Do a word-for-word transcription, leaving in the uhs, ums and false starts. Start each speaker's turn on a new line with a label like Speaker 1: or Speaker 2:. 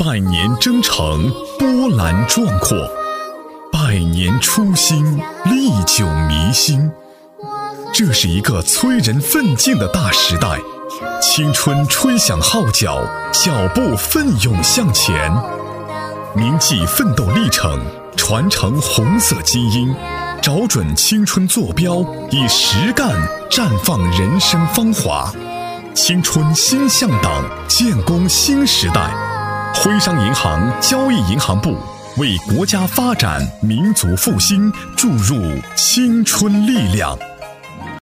Speaker 1: 百年征程波澜壮阔，百年初心历久弥新。这是一个催人奋进的大时代，青春吹响号角，脚步奋勇向前，铭记奋斗历程，传承红色基因，找准青春坐标，以实干绽放人生芳华。青春新向党，建功新时代。徽商银行交易银行部为国家发展、民族复兴注入青春力量。